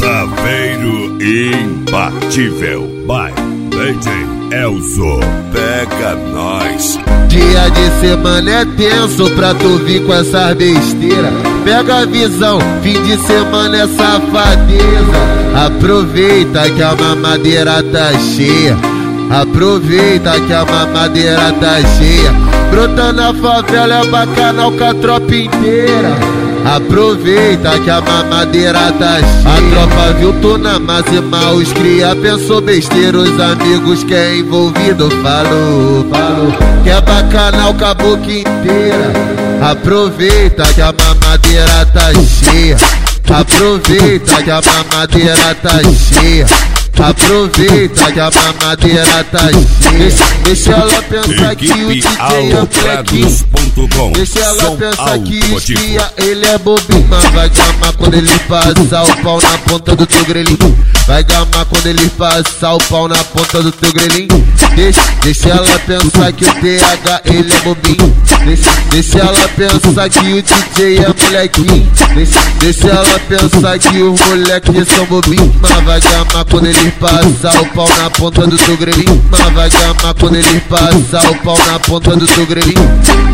Saveiro imbatível. Vai, DJ Elzo, pega nós. Dia de semana é tenso pra tu vir com essas besteiras. Pega a visão, fim de semana é safadeza. Aproveita que a mamadeira tá cheia. Aproveita que a mamadeira tá cheia. Brota na favela é bacanal com a tropa inteira. Aproveita que a mamadeira tá cheia. A tropa viu tu na máxima, os cria pensou besteira. Os amigos que é envolvido falou que é bacanal com a boca inteira. Aproveita que a mamadeira tá cheia. Aproveita que a mamadeira tá cheia. Aproveita que a mamadeira tá cheia. Deixa ela pensar que o DJ é molequinho. Deixa ela pensar que esquia, ele é bobinho. Mas vai gamar quando ele passar o pau na ponta do teu grelhinho. Vai gamar quando ele passar o pau na ponta do teu grelhinho. Deixa ela pensar que o TH ele é bobinho. Deixa ela pensar que o DJ é molequinho. Deixa ela pensar que os moleques são bobinhos. Mas vai gamar quando ele passar o pau na ponta do teu grelhinho. Mas vai gamar quando ele passar o pau na ponta do teu grelhinho.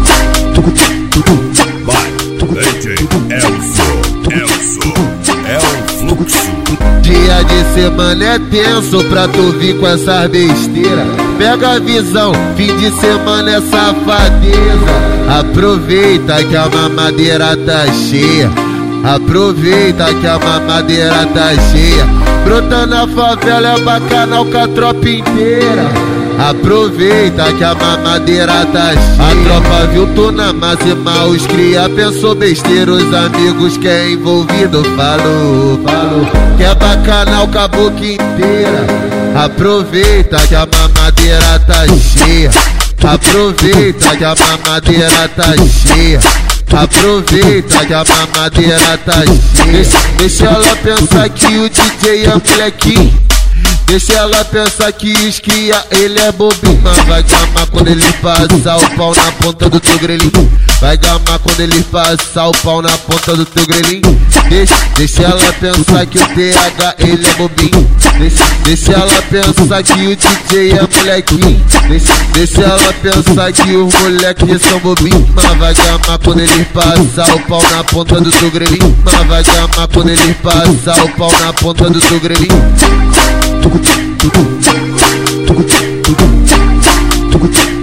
Vai, DJ Elzo, é o fluxo. Dia de semana é tenso pra tu vir com essas besteiras. Pega a visão, fim de semana é safadeza. Aproveita que a mamadeira tá cheia. Aproveita que a mamadeira tá cheia. Brota na favela é bacanal com a tropa inteira. Aproveita que a mamadeira tá cheia. A tropa viu tu na máxima, os cria pensou besteira. Os amigos que é envolvido falou que é bacanal com a boca inteira. Aproveita que a mamadeira tá cheia. Aproveita que a mamadeira tá cheia. Aproveita que a mamadeira tá cheia. Deixa ela pensar que o DJ é molequinho. Deixa ela pensar que esquia, ele é bobinho. Mas vai gamar quando ele passar o pau na ponta do teu grelhinho. Vai gamar quando ele passar o pau na ponta do teu grelhinho. Deixa ela pensar que o TH ele é bobinho. Deixa ela pensar que o DJ é molequinho. Deixa ela pensar que os moleques são bobinhos. Mas vai gamar quando ele passar o pau na ponta do teu grelhinho. Mas vai gamar quando ele passar o pau na ponta do teu grelhinho.